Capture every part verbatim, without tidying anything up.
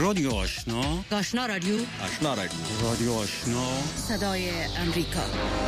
رادیو آشنا، آشنا رادیو، آشنا رادیو، رادیو آشنا، صدای امریکا.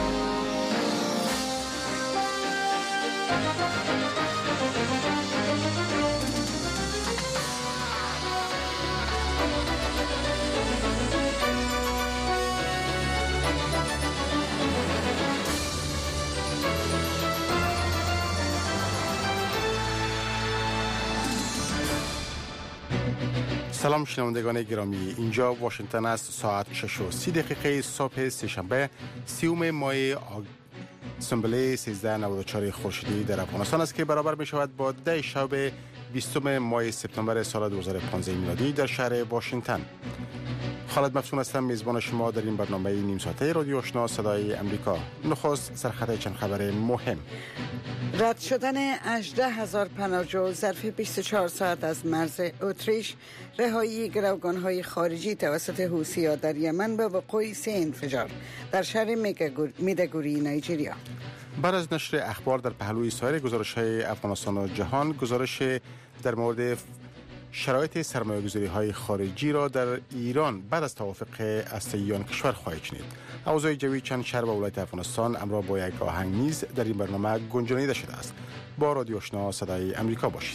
سلام شنوندگان گرامی، اینجا واشنگتن است. ساعت شش و سی دقیقه صبح سه‌شنبه سیوم ماه آگ... سنبله سیزده نود و چهار خورشیدی در افغانستان است که برابر می شود با ده شب بیستم ماه سپتامبر سال دو هزار و پانزده میلادی در شهر واشنگتن. خالد مفتون هستم، میزبان شما در این برنامه نیم ساعته رادیو آشنا صدای امریکا. نخست سرخط چند خبر مهم. رد شدن هجده هزار پناهجو ظرف بیست و چهار ساعت از مرز اتریش، رهایی گروگان‌های خارجی توسط حوثی‌ها در یمن و وقوع سه انفجار در شهر میدگوری نایجریا. بعد از نشر اخبار در پهلوی سایر گزارش‌های افغانستان و جهان، گزارش در مورد شرایط سرمایه‌گذاری‌های خارجی را در ایران بعد از توافق اسیایی آن کشور خواهید شنید. اوضاع جوی چند شهر و ولایت افغانستان همراه با یک آهنگ نیز در این برنامه گنجانیده شده است. با رادیو آشنا صدای امریکا باشید.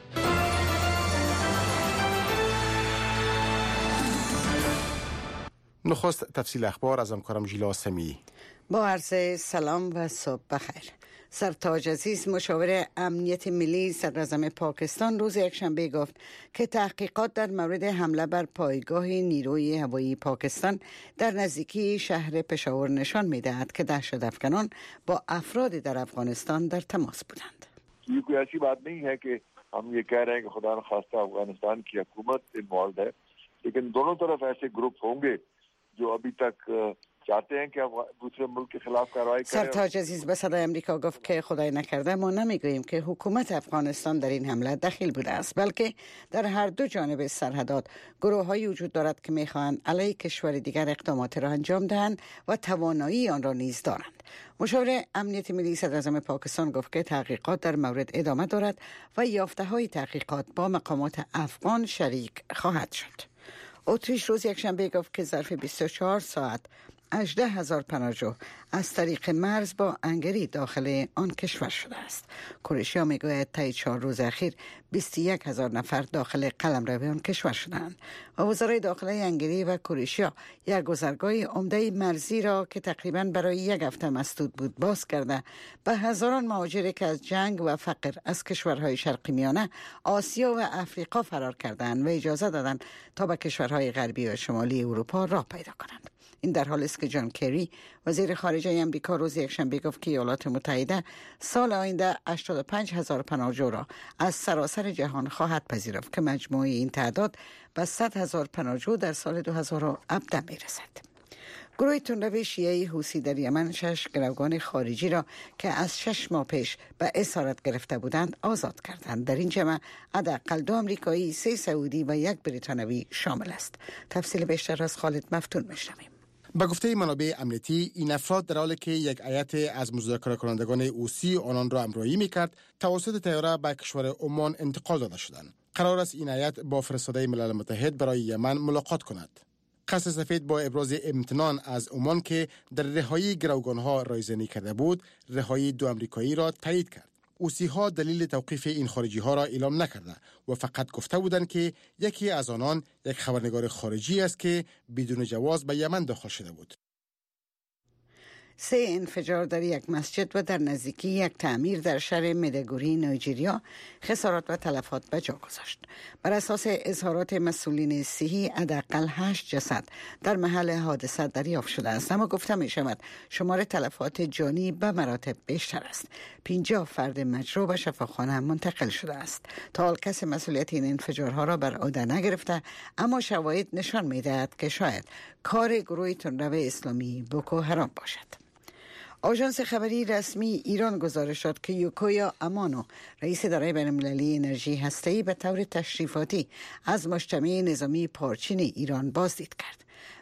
نخست تفصیل اخبار از همکارم ژیلا سمی. با عرض سلام و صبح بخیر. سرتاج عزیز، مشاور امنیت ملی صدراعظم پاکستان، روز یکشنبه گفت که تحقیقات در مورد حمله بر پایگاه نیروی هوایی پاکستان در نزدیکی شهر پشاور نشان می‌دهد که دهشت افکنان با افراد در افغانستان در تماس بودند. یہ کوئی ایسی بات نہیں ہے کہ ہم یہ کہہ رہے ہیں کہ خدا نخواستہ افغانستان کی حکومت انوالوڈ ہے، لیکن دونوں طرف ایسے گروپ ہوں گے جو ابھی تک چاہتے ہیں که دوسرے ملک کے خلاف کارروائی کریں. سرتاج عزیز به صدای امریکا گفت که خدای نکرده ما نمیگوییم که حکومت افغانستان در این حمله دخیل بوده است، بلکه در هر دو جانب سرحدات گروه‌هایی وجود دارد که می‌خواهند علیه کشور دیگر اقدامات را انجام دهند و توانایی آن را نیز دارند. مشاور امنیت ملی صدراعظم پاکستان گفت که تحقیقات در مورد ادامه دارد و یافته‌های تحقیقات با مقامات افغان شریک خواهد شد. اتریش روز یکشنبه گفت که ظرف بیست و چهار ساعت هجده هزار پناهجو از طریق مرز با هنگری داخل آن کشور شده است. کروشیا میگوید طی چهار روز اخیر بیست و یک هزار نفر داخل قلمرو آن کشور شدند و وزرای داخلی هنگری و کروشیا یک گذرگاه عمده مرزی را که تقریبا برای یک هفته مسدود بود باز کرده به هزاران مهاجری که از جنگ و فقر از کشورهای شرقی میانه، آسیا و افریقا فرار کردند و اجازه دادند تا به کشورهای غربی و شمالی اروپا راه پیدا کنند. این در حالی است که جان کری وزیر خارجه امریکا روز یکشنبه گفت که ایالات متحده سال آینده هشتاد و پنج هزار پناهجو را از سراسر جهان خواهد پذیرفت که مجموع این تعداد به صد هزار پناهجو در سال دو هزار و هفده میرسد. گروه تندرو شیعه حوثی در یمن شش گروگان خارجی را که از شش ماه پیش به اسارت گرفته بودند آزاد کردند. در این جمع حداقل دو آمریکایی، سه سعودی و یک بریتانوی شامل است. تفصیل بیشتر از خالد مفتون میشنویم. به گفته منابع امنیتی، این افراد در حالی که یک هیئت از مذاکره کنندگان حوثی آنان را همراهی می‌کرد، توسط طیاره به کشور عمان انتقال داده شدند. قرار است این هیئت با فرستاده ملل متحد برای یمن ملاقات کند. قصر سفید با ابراز امتنان از عمان که در رهایی گروگان‌ها رایزنی کرده بود، رهایی دو آمریکایی را تایید کرد. حوثی‌ها دلیل توقیف این خارجی‌ها را اعلام نکرده و فقط گفته بودند که یکی از آنان یک خبرنگار خارجی است که بدون جواز به یمن داخل شده بود. سه انفجار در یک مسجد و در نزدیکی یک تعمیر در شهر میدگوری نایجریا خسارات و تلفات به جا گذاشت. بر اساس اظهارات مسئولین صحی، حداقل هشت جسد در محل حادثه دریافت شده است، اما گفته می شود شمار تلفات جانی به مراتب بیشتر است. پنجاه فرد مجروح به شفاخانه منتقل شده است. تا حال کسی مسئولیت این انفجارها را بر عهده نگرفته، اما شواهد نشان می دهد که شاید کار گروه تندرو اسلامی بوکو حرام باشد. آژانس خبری رسمی ایران گزارش داد که یوکویا امانو، رئیس اداره بین‌المللی انرژی هسته‌ای، به طور تشریفاتی از مجتمع نظامی پارچین ایران بازدید کرد.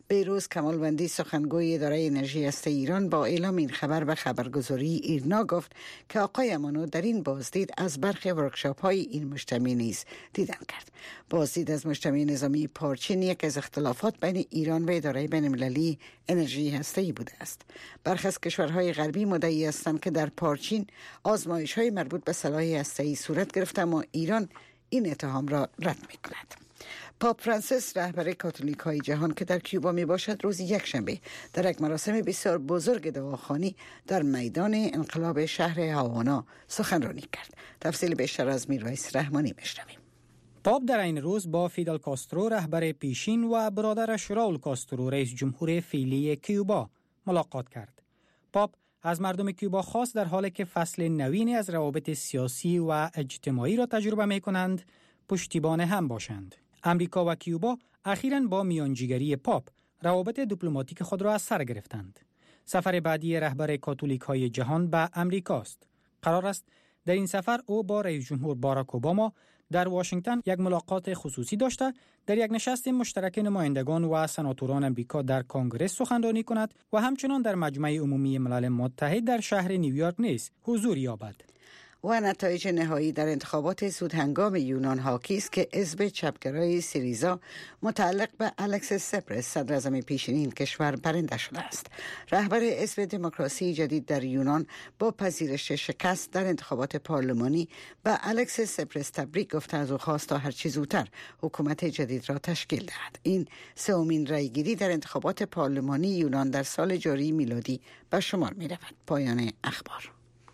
بیروز کمالوندی سخنگوی اداره انرژی هسته ایران با اعلام این خبر به خبرگزاری ایرنا گفت که آقای امانو در این بازدید از برخی ورکشاپ های این مجتمع نیز دیدن کرد. بازدید از مجتمع نظامی پارچین یک از اختلافات بین ایران و اداره بین المللی انرژی هسته‌ای بوده است. برخی از کشورهای غربی مدعی هستند که در پارچین آزمایش های مربوط به سلاح هسته‌ای صورت گرفته، اما ایران این اتهام را رد می‌کند. پاپ فرانسیس رهبر کاتولیک های جهان که در کیوبا می باشد روز یکشنبه در یک مراسم بسیار بزرگ دعاخوانی در میدان انقلاب شهر هاوانا سخنرانی کرد. تفصیل بیشتر از میرویس رحمانی میشنویم. پاپ در این روز با فیدل کاسترو رهبر پیشین و برادرش راول کاسترو رئیس جمهور فعلی کیوبا ملاقات کرد. پاپ از مردم کیوبا خواست در حالی که فصل نوینی از روابط سیاسی و اجتماعی را تجربه می کنند پشتیبان هم باشند. امریکا و کیوبا اخیراً با میانجیگری پاپ روابط دیپلماتیک خود را از سر گرفتند. سفر بعدی رهبر کاتولیک های جهان به امریکا است. قرار است در این سفر او با رئیس جمهور باراک اوباما در واشنگتن یک ملاقات خصوصی داشته در یک نشست مشترک نمایندگان و سناتوران امریکا در کنگره سخنرانی کند و همچنان در مجمع عمومی ملل متحد در شهر نیویورک نیز حضور یابد. و نتایج نهایی در انتخابات زودهنگام یونان حاکی است که حزب چپگرای سیریزا متعلق به الکسیس سپرس صدراعظم پیشین این کشور برنده شده است. رهبر حزب دموکراسی جدید در یونان با پذیرش شکست در انتخابات پارلمانی به الکسیس سپرس تبریک گفته از او خواست تا هر چه زودتر حکومت جدید را تشکیل دهد. این سومین رأیگیری در انتخابات پارلمانی یونان در سال جاری میلادی به شمار می رود. پایان اخبار.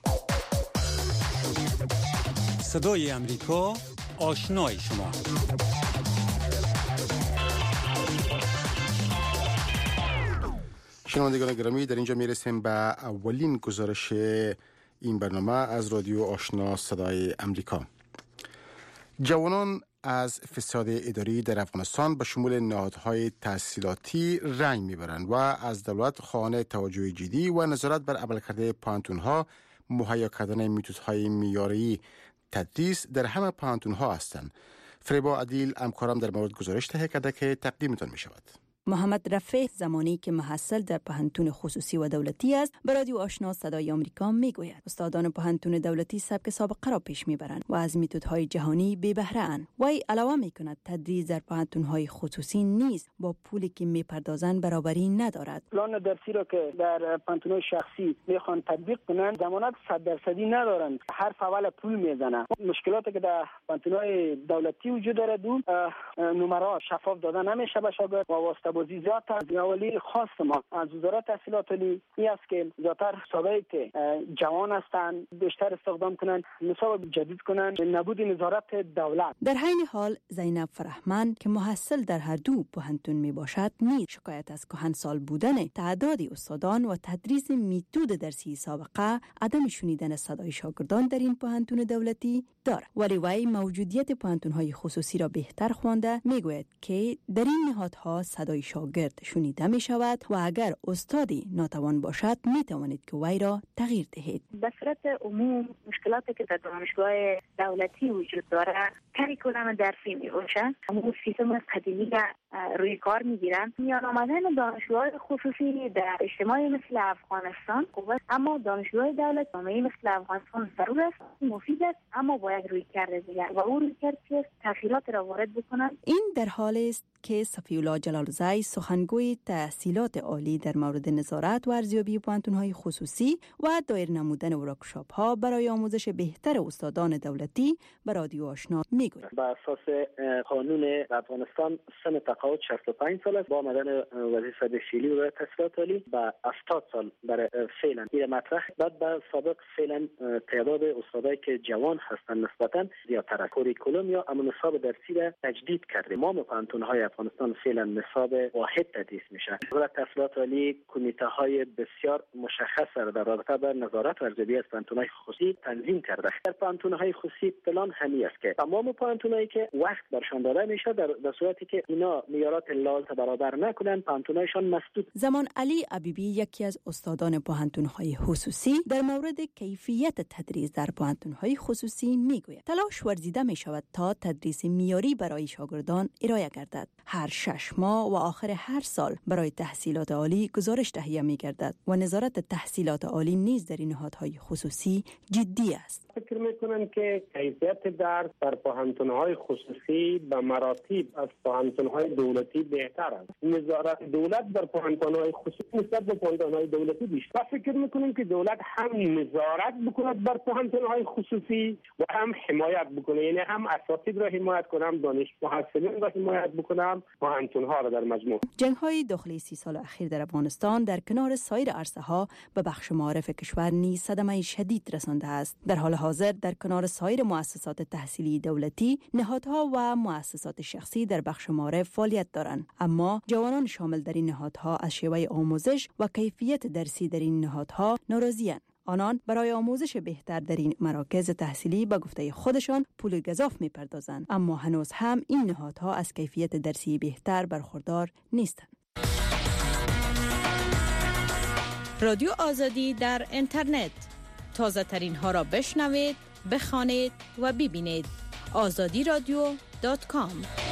صدای امریکا، آشنای شما. شنوندگان گرامی، در اینجا میرسیم به اولین گزارش این برنامه از رادیو آشنا صدای امریکا. جوانان از فساد اداری در افغانستان به شمول نهادهای تحصیلاتی رنج میبرند و از دولت خواهان توجه جدی و نظارت بر عملکرد پانتونها، مهیا کردن میتودهای معیاری تدریس در همه پانتونها هستند. فریبا عدیل همکارم در مورد گزارش تهیه کرده که تقدیمتان می شود. محمد رفیع زمانی که محصل در پانتون خصوصی و دولتی است به رادیو آشنا صدای آمریکا میگوید استادان پانتون دولتی سبک سابقه را پیش میبرند و از میتودهای جهانی بی بهره اند. وی علاوه میکند تدریس در پانتونهای خصوصی نیز با پولی که میپردازند برابری ندارد. پلان درسی را که در پانتونهای شخصی میخوان تطبیق کنند ضمانت صد درصدی ندارند. هر فول پول میزنند. مشکلاتی که در پانتونهای دولتی وجود دارد نمره شفاف دادن نمیشه به شاگرد و واسطه بازی زیاد است. اولی خواست ما از وزارت تحصیلات عالی این است که زیادتر سابقه که جوان هستند بیشتر استخدام کنند، نصاب جدید کنند، نبود نظارت دولت. در حین حال زینب فرهمند که محصل در هر دو پانتون می باشد نیز شکایت از کهنسال بودن تعداد استادان و تدریس میتود درسی سابقه، عدم شنیدن صدای شاگردان در این پانتون دولتی دارد. ولی وی موجودیت پانتون‌های خصوصی را بهتر خوانده میگوید که در این نهادها صدای شاگرد شنیده می شود و اگر استادی ناتوان باشد می توانید که وی را تغییر دهید. به صورت عموم مشکلاتی که در دانشگاه دولتی وجود داره کریکولم درسی می باشه. همون سیستم قدیمی که روی کار می گیرن. میان آمدن دانشگاه خصوصی در اجتماعی مثل افغانستان خوبه، اما دانشگاه دولت جامعه مثل افغانستان ضرور است، مفید است، اما باید روی کرده دیگر و اون روی کرد که تغییرات را وارد بکنن. این در حال است که صفی الله جلالزای سخنگوی تحصیلات عالی در مورد نظارت و ارزیابی پانتون‌های خصوصی و دایر نمودن ورکشاپ‌ها برای آموزش بهتر استادان دولتی به رادیو آشنا میگوید. بر اساس قانون افغانستان سن تقاعد شصت و پنج سال است. با آمدن وظیفه فعلی و تحصیلات عالی به هفتاد سال برای فعلا این مطرح. بعد به سابق فعلا تعداد استادایی که جوان هستند نسبتاً زیادتر است. کوریکولوم یا نصاب درسی را تجدید کرده. ما پانتون‌های افغانستان فعلا نصاب واحد تدریس میشه. وزارت تحصیلات عالی کمیته های بسیار مشخص را در رابطه با نظارت و ارزیابی از پانتون‌های خصوصی تنظیم کرده. در پانتون‌های خصوصی پلان همی است که تمام پانتونایی که وقت برشان داده میشه در, در صورتی که اینا معیارات لازم برابر نکنن پانتونایشان مسدود. زمان علی عبیبی یکی از استادان پانتون‌های خصوصی در مورد کیفیت تدریس در پانتون‌های خصوصی میگوید تلاش ورزیده می شود تا تدریس معیاری برای شاگردان ارائه گردد. هر شش ماه و آخر هر سال برای تحصیلات عالی گزارش تهیه می گردد و نظارت تحصیلات عالی نیز در این نهادهای خصوصی جدی است. فکر میکنم که کیفیت درس در پوهنتون‌های خصوصی به مراتب از پوهنتون‌های دولتی بهتر است. نظارت دولت در پوهنتون‌های خصوصی نسبت به پوهنتون‌های دولتی بیشتر. فکر میکنم که دولت هم نظارت بکند بر پوهنتون‌های خصوصی و هم حمایت بکنه، یعنی هم اساتید را حمایت کنه، هم دانش محصلین را حمایت بکنه، پوهنتون‌ها را در مجموع. جنگ‌های داخلی سی سال اخیر در افغانستان در کنار سایر عرصه‌ها به بخش معارف کشور نیز صدمه شدید رسانده است. در حال حاضر در کنار سایر مؤسسات تحصیلی دولتی، نهادها و مؤسسات شخصی در بخش معارف فعالیت دارند، اما جوانان شامل در این نهادها از شیوه آموزش و کیفیت درسی در این نهادها ناراضی‌اند. آنان برای آموزش بهتر در این مراکز تحصیلی به گفته خودشان پول گزاف می‌پردازند، اما هنوز هم این نهادها از کیفیت درسی بهتر برخوردار نیستند. رادیو آزادی در اینترنت، تازه ترین ها را بشنوید، بخوانید و ببینید. آزادی رادیو دات کام.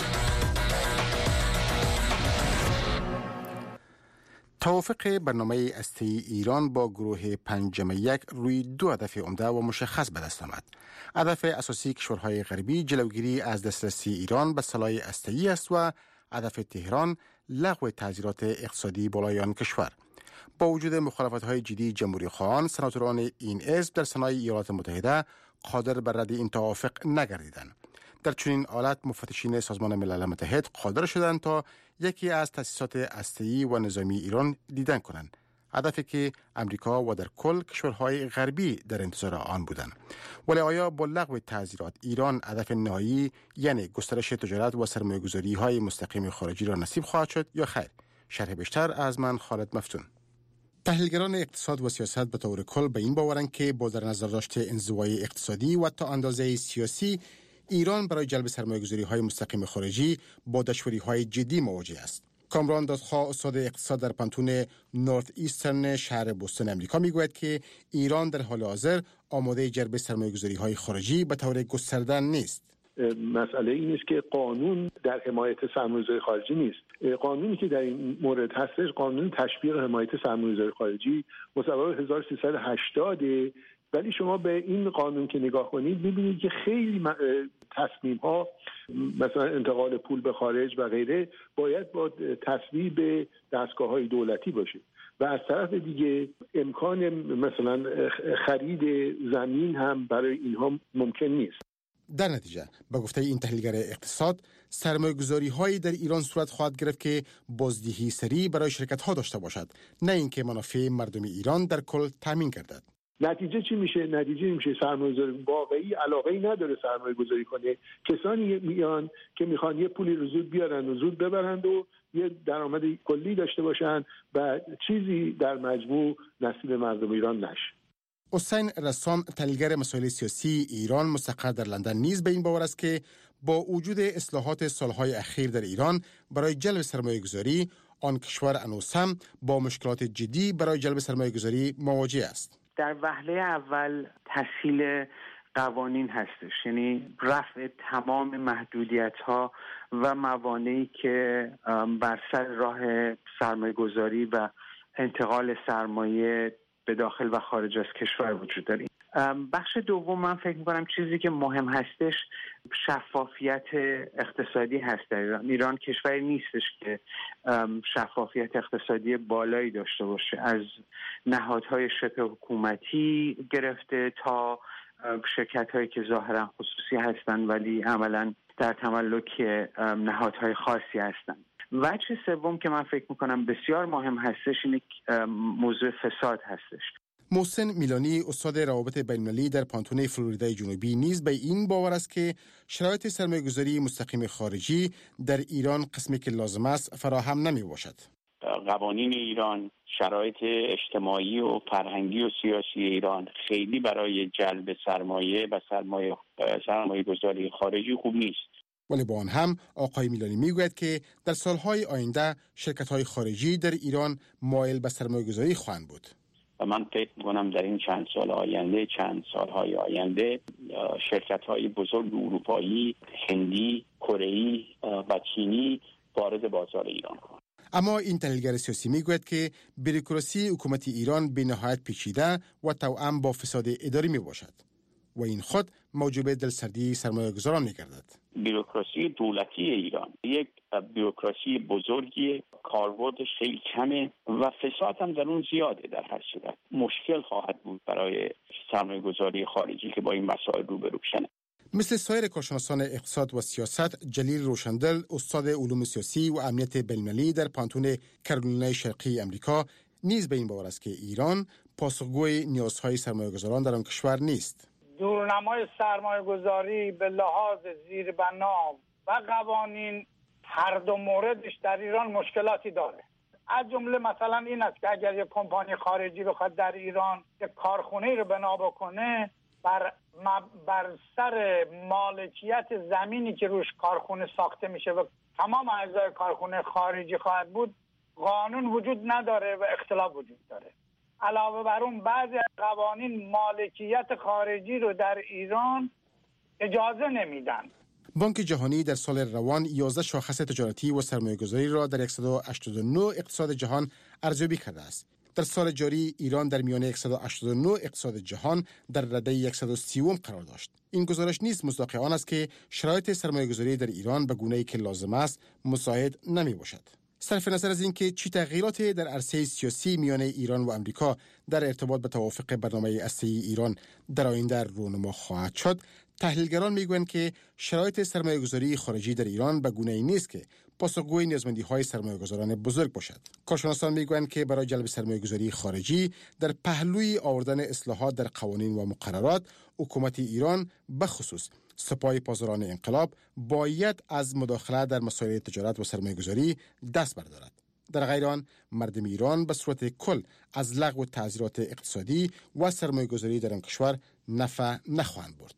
توافق برنامه هسته‌ای ایران با گروه پنجم یک روی دو هدف عمده و مشخص به دست آمد. هدف اساسی کشورهای غربی جلوگیری از دسترسی ایران به سلاح هسته‌ای است و هدف تهران لغو تعزیرات اقتصادی بالای آن کشور. با وجود مخالفت‌های جدی جمهوری خواهان، سناتوران این حزب در سنای ایالات متحده قادر بر رد این توافق نگردیدند. در چنین حالت مفتشین سازمان ملل متحد قادر شدند تا یکی از تأسیسات هسته‌ای و نظامی ایران دیدن کنند، هدفی که امریکا و در کل کشورهای غربی در انتظار آن بودند. ولی آیا با لغو تعزیرات ایران هدف نهایی یعنی گسترش تجارت و سرمایه‌گذاری‌های مستقیم خارجی را نصیب خواهد شد یا خیر؟ شرح بیشتر از من خالد مفتون. تحلیلگران اقتصاد و سیاست به طور کل به این باورند که با در نظر داشت انزوای اقتصادی و تا اندازه سیاسی، ایران برای جلب سرمایه‌گذاری‌های مستقیم خارجی با دشواری‌های جدی مواجه است. کامران دادخواه، استاد اقتصاد در پانتون نورث ایسترن شهر بوستون امریکا میگوید که ایران در حال حاضر آماده جلب سرمایه‌گذاری‌های خارجی به طور گسترده نیست. مسئله این است که قانون در حمایت سرمایه‌گذاری خارجی نیست. قانونی که در این مورد هستش قانون تشویق حمایت سرمایه‌گذاری خارجی مصوبه هزار و سیصد و هشتاد، ولی شما به این قانون که نگاه کنید می‌بینید که خیلی تصمیم‌ها مثلا انتقال پول به خارج و غیره باید با تصویب دستگاه‌های دولتی باشه و از طرف دیگه امکان مثلا خرید زمین هم برای اینها ممکن نیست. در نتیجه به گفته این تحلیلگر اقتصاد، سرمایه‌گذاری‌هایی در ایران صورت خواهد گرفت که بازدهی سریع برای شرکت‌ها داشته باشد، نه اینکه منافع مردم ایران در کل تامین گردد. نتیجه چی میشه؟ نتیجه میشه سرمایه‌گذاری واقعی علاقه‌ای نداره سرمایه‌گذاری کنه. کسانی میان که میخوان یه پولی رو زود بیارن و زود ببرند و یه درآمد کلی داشته باشن و چیزی در مجموع نصیب مردم ایران نشه. حسین رسام، تحلیلگر مسائل سیاسی ایران مستقر در لندن، نیز به این باور است که با وجود اصلاحات سالهای اخیر در ایران برای جلب سرمایه‌گذاری، آن کشور هنوز هم با مشکلات جدی برای جلب سرمایه‌گذاری مواجه است. در وهله اول تسهیل قوانین هستش، یعنی رفع تمام محدودیت‌ها و موانعی که بر سر راه سرمایه‌گذاری و انتقال سرمایه به داخل و خارج از کشور وجود داریم. بخش دوم من فکر می‌کنم چیزی که مهم هستش شفافیت اقتصادی هست در ایران. ایران کشوری نیستش که شفافیت اقتصادی بالایی داشته باشه، از نهادهای شبه حکومتی گرفته تا شرکت‌هایی که ظاهراً خصوصی هستند ولی عملاً در تملک نهادهای خاصی هستند. وجه سوم که من فکر میکنم بسیار مهم هستش اینه موضوع فساد هستش. محسن میلانی، استاد روابط بین‌المللی در پانتون فلوریدای جنوبی، نیز به این باور است که شرایط سرمایه‌گذاری مستقیم خارجی در ایران قسمی که لازم است فراهم نمی باشد. قوانین ایران، شرایط اجتماعی و فرهنگی و سیاسی ایران خیلی برای جلب سرمایه و سرمایه سرمایه‌گذاری خارجی خوب نیست. ولی با آن هم آقای میلانی میگوید که در سالهای آینده شرکت‌های خارجی در ایران مایل به سرمایه‌گذاری خواهند بود. و من فکر می‌کنم در این چند سال آینده، چند سالهای آینده شرکت‌های بزرگ اروپایی، هندی، کره‌ای و چینی وارد بازار ایران کنند. اما این تحلیلگر سیاسی میگوید که بوروکراسی حکومت ایران به نهایت پیچیده و توأم با فساد اداری می باشد و این خود موجب دلسردی سرمایه‌گذاران می‌گردد. بوروکراسی دولتی ایران یک بوروکراسی بزرگی، کاربردش خیلی کمه و فساد هم در اون زیاده. در هر صورت مشکل خواهد بود برای سرمایه‌گذاری خارجی که با این مسائل روبرو بشن. مثل سایر کارشناسان اقتصاد و سیاست، جلیل روشندل، استاد علوم سیاسی و امنیت بین‌المللی در پانتون کارولینای شرقی امریکا، نیز به این باور است که ایران پاسخگوی نیازهای سرمایه‌گذاران در آن کشور نیست. دورنمای سرمایه‌گذاری به لحاظ زیربنا و قوانین هر دو موردش در ایران مشکلاتی داره. از جمله مثلا این است که اگر یک کمپانی خارجی بخواد در ایران یک کارخونه رو بنا بکنه، بر بر سر مالکیت زمینی که روش کارخونه ساخته میشه و تمام اجزای کارخونه خارجی خواهد بود، قانون وجود نداره و اختلاف وجود داره. علاوه بر اون بعضی از قوانین مالکیت خارجی رو در ایران اجازه نمیدن. بانک جهانی در سال روان یازده شاخص تجارتی و سرمایه‌گذاری را در صد و هشتاد و نه اقتصاد جهان ارزیابی کرده است. در سال جاری ایران در میانه صد و هشتاد و نه اقتصاد جهان در رده صد و سی قرار داشت. این گزارش نیز مصداق آن است که شرایط سرمایه‌گذاری در ایران به گونه‌ای که لازم است مساعد نمی باشد. صرف نظر از اینکه چی تغییراتی در عرصه سیاسی میان ایران و امریکا در ارتباط به توافق برنامه اسلحه‌ای ایران در آینده رونما خواهد شد، تحلیلگران میگویند که شرایط سرمایه‌گذاری خارجی در ایران به گونه‌ای نیست که پاسخگوی نیازمندی‌های سرمایه‌گذاران بزرگ باشد. کارشناسان میگویند که برای جلب سرمایه‌گذاری خارجی در پهلوی آوردن اصلاحات در قوانین و مقررات، حکومت ایران به خصوص سپاه پاسداران انقلاب باید از مداخله در مسائل تجارت و سرمایه‌گذاری دست بردارد. در غیر آن مردم ایران به صورت کل از لغو تعزیرات اقتصادی و سرمایه‌گذاری در آن کشور نفع نخواهند برد.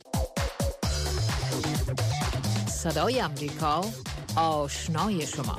صدای امریکا، آشنای شما.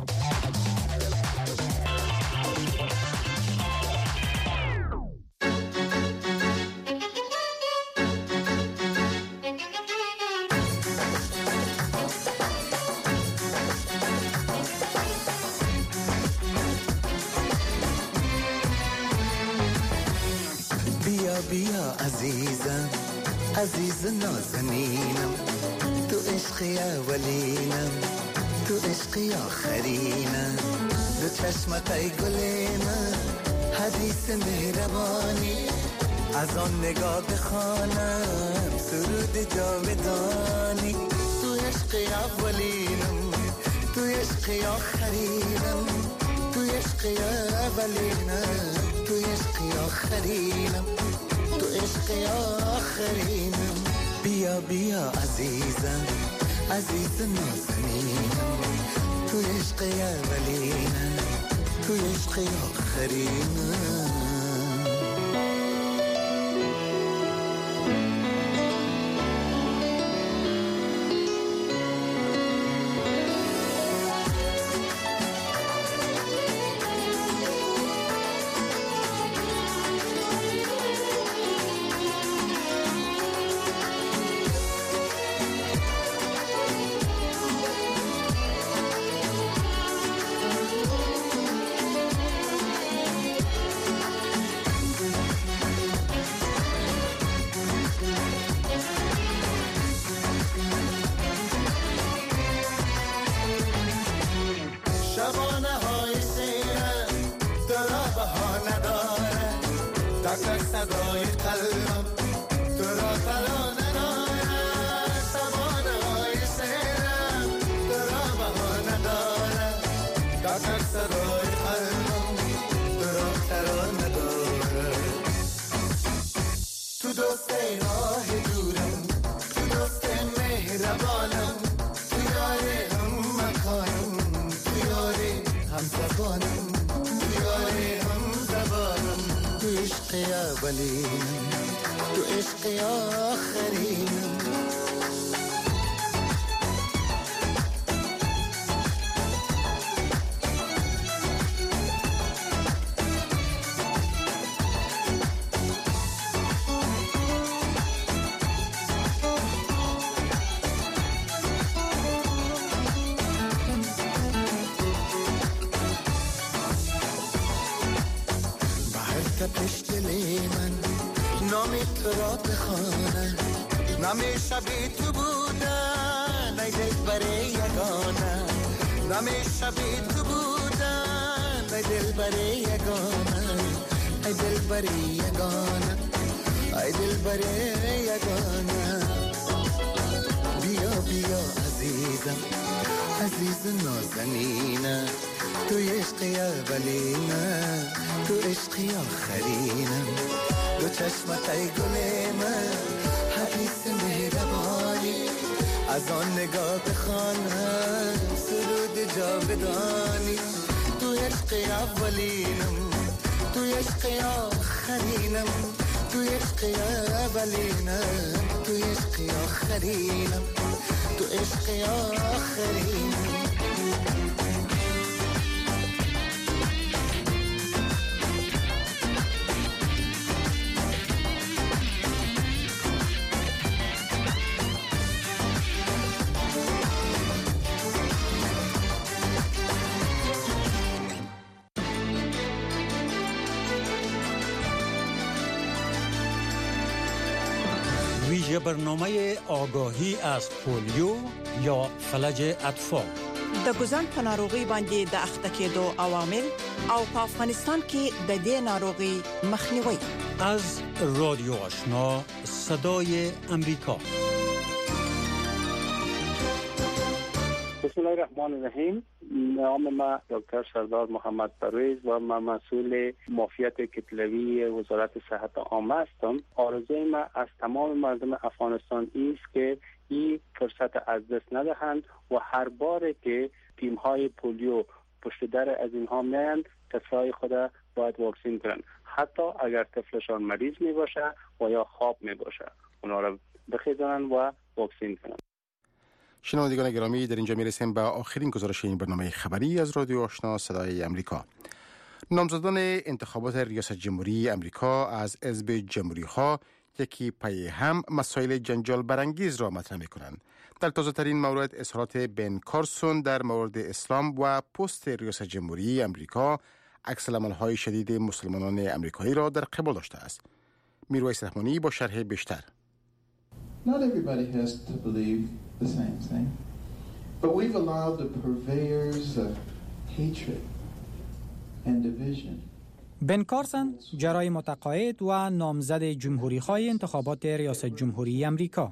بیا بیا عزیزم، عزیز نازنینم، تو عشقی اولینم، تو عشقی آخرینم، دو چشمتای گلینم، حدیث مهربانی، از آن نگاه بخوانم سرود جاودانی. تو عشقی اولینم، تو عشقی آخرینم، تو عشقی اولینم، تو عشقی آخرینم، تو عشقی آخرینم. بیا بیا عزیزم، عزیز نازنینم، تو عشقی اولینم، تو عشقی آخرینم. تو عشق آخرینم. تو را بخوانم نمیشه بی تو بودن ای دل بره یگانه نمیشه بی تو بودن ای دل بره یگانه ای دل بره یگانه ای دل بره یگانه بیا بیا عزیزم عزیز نازنینه تو عشقی اولینه تو عشقی آخرینم دو چشمت ای گل من حدیث مهربانی از آن نگاه بخوانم سرود جاودانی تو عشقی اولینم تو عشقی آخرینم تو عشقی اولینم تو عشقی آخرینم تو عشقی آخرینم ویژه برنامه آگاهی از پولیو یا فلج اطفال د ګوزن په ناروغي باندې د اخته کېدو عوامل او په افغانستان کې د دې ناروغي مخنیوي از رادیو آشنا صدای امریکا. بسم الله الرحمن الرحیم. نام ما دکتر سردار محمد پرویز و من مسئول معافیت کتلوی وزارت صحت عامه هستم. آرزوی ما از تمام مردم افغانستان است که این فرصت از دست ندهند و هر بار که تیم های پولیو پشت در از اینها میاند طفلای خود باید واکسین کنند، حتی اگر طفلشان مریض می باشه و یا خواب می باشه اونا را بخیزانند و واکسین کنند. شنوندگان گرامی، در اینجا میرسیم به آخرین گزارش این برنامه خبری از رادیو آشنا صدای امریکا. نامزدان انتخابات ریاست جمهوری امریکا از حزب جمهوری ها یکی پی هم مسائل جنجال برانگیز را مطرح می‌کنند. در تازه ترین مورد اظهارات بن کارسون در مورد اسلام و پست ریاست جمهوری امریکا عکس العمل‌های شدید مسلمانان امریکایی را در قبال داشته است. میرویس رحمانی با شرح بیشتر. Not everybody has to believe the same thing, but we've allowed the purveyors of hatred and division. بن کارسون جرای متقاعد و نامزد جمهوری‌خواه انتخابات ریاست جمهوری امریکا.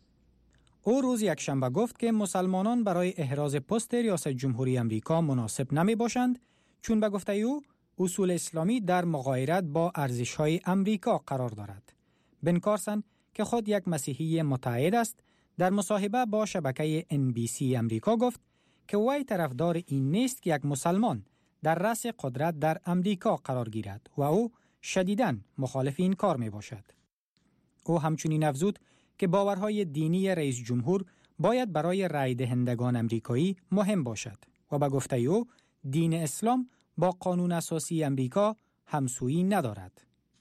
او روز یکشنبه گفت که مسلمانان برای احراز پست ریاست جمهوری امریکا مناسب نمی باشند، چون به گفته او اصول اسلامی در مغایرت با ارزش‌های امریکا قرار دارد. بن کارسون که خود یک مسیحی متعهد است، در مصاحبه با شبکه ان بی سی امریکا گفت که وی طرفدار این نیست که یک مسلمان در رأس قدرت در امریکا قرار گیرد و او شدیداً مخالف این کار می باشد. او همچنین افزود که باورهای دینی رئیس جمهور باید برای رای دهندگان امریکایی مهم باشد و به گفته او دین اسلام با قانون اساسی امریکا همسویی ندارد.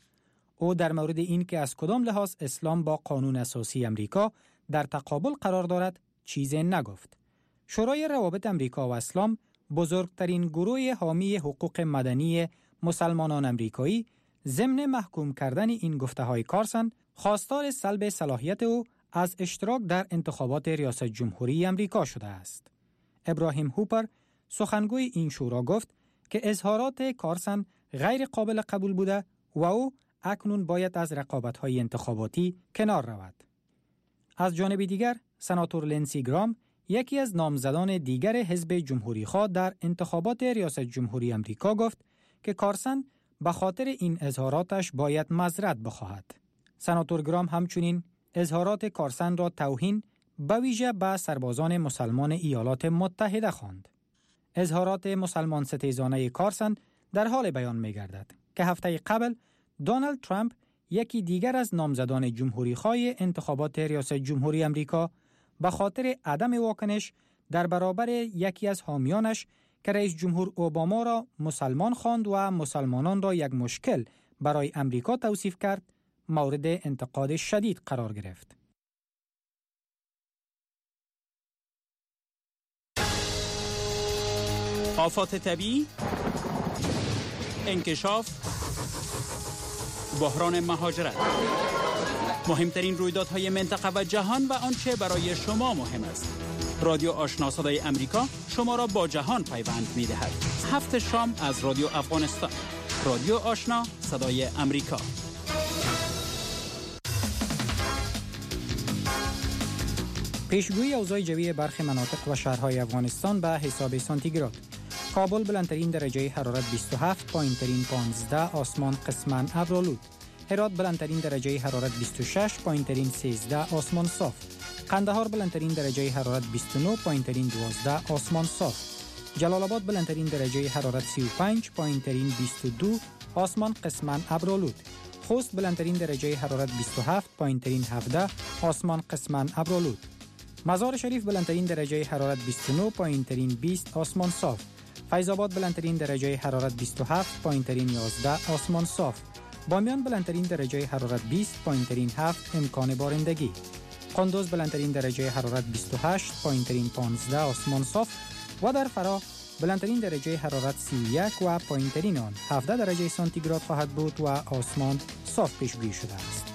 او در مورد این که از کدام لحاظ اسلام با قانون اساسی امریکا در تقابل قرار دارد چیزی نگفت. شورای روابط امریکا و اسلام، بزرگترین گروه حامی حقوق مدنی مسلمانان امریکایی، ضمن محکوم کردن این گفته‌های کارسون خواستار سلب صلاحیت او از اشتراک در انتخابات ریاست جمهوری امریکا شده است. ابراهیم هوپر، سخنگوی این شورا، گفت که اظهارات کارسون غیر قابل قبول بوده و او اکنون باید از رقابت‌های انتخاباتی کنار رود. از جانب دیگر، سناتور لنسی گرام، یکی از نامزدان دیگر حزب جمهوری‌خواه در انتخابات ریاست جمهوری امریکا، گفت که کارسون به خاطر این اظهاراتش باید معذرت بخواهد. سناتور گرام همچنین اظهارات کارسون را توهین به ویژه به سربازان مسلمان ایالات متحده خواند. اظهارات مسلمان ستیزانه کارسون در حال بیان می‌گردد که هفته قبل دونالد ترامپ، یکی دیگر از نامزدان جمهوری‌خواه انتخابات ریاست جمهوری امریکا، به خاطر عدم واکنش در برابر یکی از حامیانش که رئیس جمهور اوباما را مسلمان خواند و مسلمانان را یک مشکل برای امریکا توصیف کرد، مورد انتقاد شدید قرار گرفت. آفات طبیعی، انکشاف، بحران مهاجرت. مهمترین رویدادهای منطقه و جهان و آنچه برای شما مهم است. رادیو آشنا صدای امریکا شما را با جهان پیوند می‌دهد. هفت شام از رادیو افغانستان. رادیو آشنا صدای امریکا. پیشگویی اوضاع جوی برخی مناطق و شهرهای افغانستان به حساب سانتیگراد. کابل بلندترین درجه حرارت بیست و هفت، پایینترین پانزده، آسمان قسماً ابرآلود. هرات بلندترین درجه حرارت بیست و شش، پایینترین سیزده، آسمان صاف. قندهار بلندترین درجه حرارت بیست و نه، پایینترین دوازده، آسمان صاف. جلال آباد بلندترین درجه حرارت سی و پنج، پایینترین بیست و دو، آسمان قسماً ابرآلود. خوست بلندترین درجه حرارت بیست و هفت، پایینترین هفده، آسمان قسماً ابرآلود. مزار شریف بلندترین درجه حرارت بیست و نه، پایینترین بیست، آسمان صاف. فیض آباد بلندترین درجه حرارت بیست و هفت، پایینترین یازده، آسمان صاف. بامیان بلندترین درجه حرارت بیست، پایینترین هفت، امکان بارندگی. قندوز بلندترین درجه حرارت بیست و هشت، پایینترین پانزده، آسمان صاف. و در فرا بلندترین درجه حرارت سی و یک و پایینترین آن هفده درجه سانتیگراد خواهد بود و آسمان صاف پیشگویی شده است.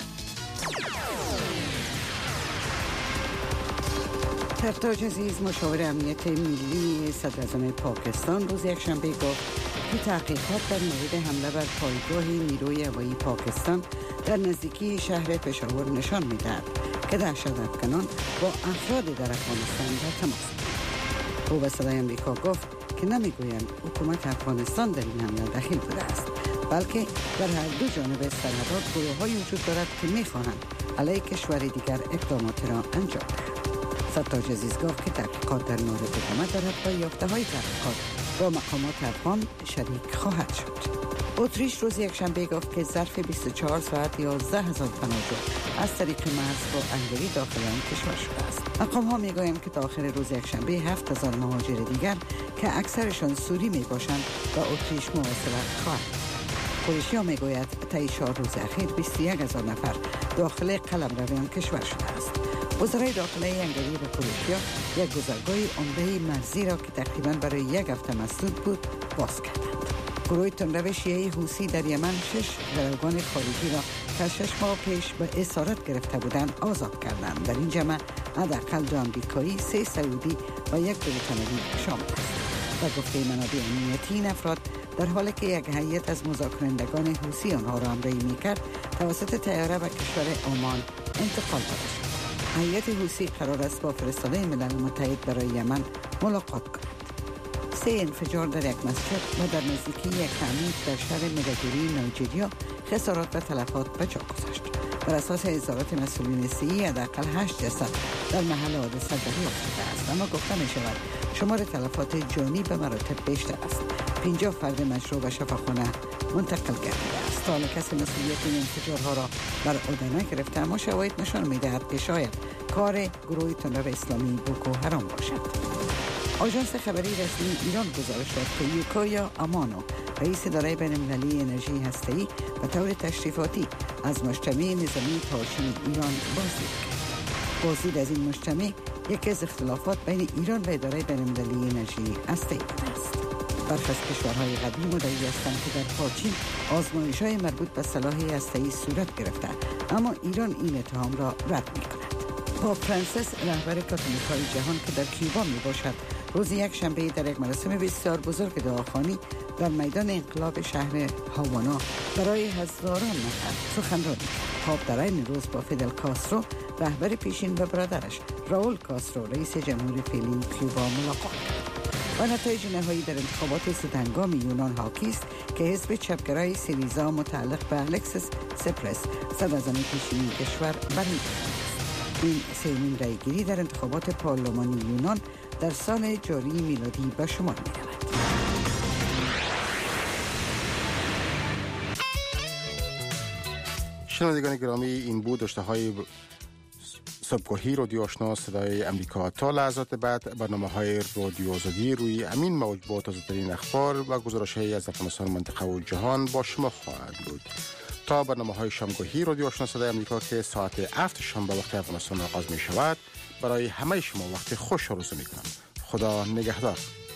سرتاج عزیز مشاور امنیت ملی صدراعظم پاکستان روز یکشنبه گفت که تحقیقات در مورد حمله بر پایگاه نیروی هوایی پاکستان در نزدیکی شهر پشاور نشان می‌دهد که دهشت‌افکنان با افراد در افغانستان در تماس بودند. او به صدای آمریکا گفت که نمی‌گویند حکومت افغانستان در این حمله دخیل بوده است، بلکه در هر دو جانب سرحدات گروه‌هایی وجود دارد که می‌خواهند علیه کشور دیگر اقدامات را انجام دهند. سرتاج عزیز گفت که تحقیقات در مورد حکومت در حتی یافته‌های تحقیقات با مقامات افغان شریک خواهد شد. اتریش روز یکشنبه گفت که ظرف بیست و چهار ساعت یازده هزار پناهجو از طریق مرز با انگلی داخل آن کشور شده است. مقام ها میگویند که تا آخر روز یکشنبه هفت هزار مهاجر دیگر که اکثرشان سوری می باشند با اتریش مواصلت خواهند. پلیس ها میگوید طی چهار روز اخیر بیست و یک هزار نفر داخل قلمروی کشور شده است. وزرای داخله انگلی و کروشیا یک گذرگاه عمده مرزی را که تقریبا برای یک هفته مسدود بود باز کردند. گروه تندرو شیعه حوثی در یمن شش گروگان خارجی را که شش ماه پیش به اسارت گرفته بودند آزاد کردند. در این جمع حداقل دو آمریکایی، سه سعودی و یک بریتانیایی شامل است. و گفته منابع امنیتی این افراد در حالی که یک هیئت از مذاکره‌کنندگان حوثی آنها را همراهی می‌کرد توسط طیاره به کشور عمان انتقال داده شد. هیئت حوثی قرار است با فرستاده ملل متحد برای یمن ملاقات کند. سه انفجار در یک مسجد و در نزدیکی یک تعمیر در شهر مداگوری نایجریا خسارات و تلفات به جا گذاشت. بر اساس اظهارات مسئولین صحی حداقل هشت جسد در محل حادثه دریافت شده است، اما گفته می شود شمار تلفات جانی به مراتب بیشتر است. پنجاه فرد مجروح به شفاخانه منتقل گردیده است. تا حالا کسی مسئولیت این انفجارها را بر عهده نگرفته، اما شواهد نشان می‌دهد که شاید کار گروه تندرو اسلامی بوکو حرام باشد. آژانس خبری رسمی ایران گزارش داد که یوکایا امانو رئیس اداره بین‌المللی انرژی هسته‌ای به طور تشریفاتی از مجتمع نظامی پارچین ایران بازدید کرد. بازدید از این مجتمع یکی از اختلافات بین ایران و اداره بین‌المللی انرژی هسته‌ای است. برخی از کشورهای قدیم مدعی هستند که در پارچین آزمایش‌های مربوط به سلاح هسته‌ای صورت گرفته، اما ایران این اتهام را رد می‌کند. پاپ فرانسیس رهبر کاتولیک‌های جهان که در کیوبا میباشد روز یک شنبه در یک مراسم بسیار بزرگ دعاخوانی در میدان انقلاب شهر هاوانا برای هزاران نفر سخنرانی کرد. پاپ در این روز با فیدل کاسترو رهبر پیشین و برادرش راول کاسترو رئیس جمهور فعلی کیوبا ملاقات کرد. و نتایج نهایی در انتخابات سودهنگام یونان حاکی است که حزب چپگرای سیریزا متعلق به الکسیس سپرس صدراعظم پیشین کشور برنده است. این سومین رأیگیری در انتخابات پارلمانی یونان در سال جاری میلادی به شمار می‌رود. شنوندگان گرامی، این بود داشته‌های صبحگاهی رادیو آشنا صدای امریکا. تا لحظات بعد برنامه‌های رادیو آزادی روی همین موج با تازه‌ترین اخبار و گزارش‌هایی از افغانستان، منطقه و جهان با شما خواهد بود. تا برنامه‌های شامگاهی رادیو آشنا صدای امریکا که ساعت هفت شام به وقت افغانستان آغاز می‌شود، برای همه شما وقت خوش آرزو می‌کنم. خدا نگهدار.